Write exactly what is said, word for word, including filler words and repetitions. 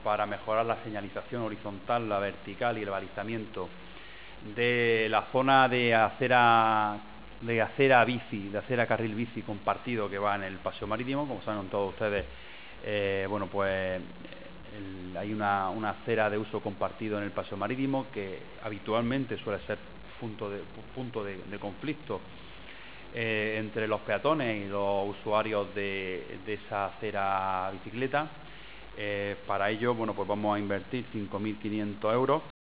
para mejorar la señalización horizontal, la vertical y el balizamiento de la zona de acera de acera bici, de acera carril bici compartido que va en el paseo marítimo. Como saben todos ustedes, eh, bueno, pues el, hay una, una acera de uso compartido en el paseo marítimo que habitualmente suele ser punto de, punto de, de conflicto eh, entre los peatones y los usuarios de, de esa acera bicicleta. Eh, para ello, bueno, pues vamos a invertir cinco mil quinientos euros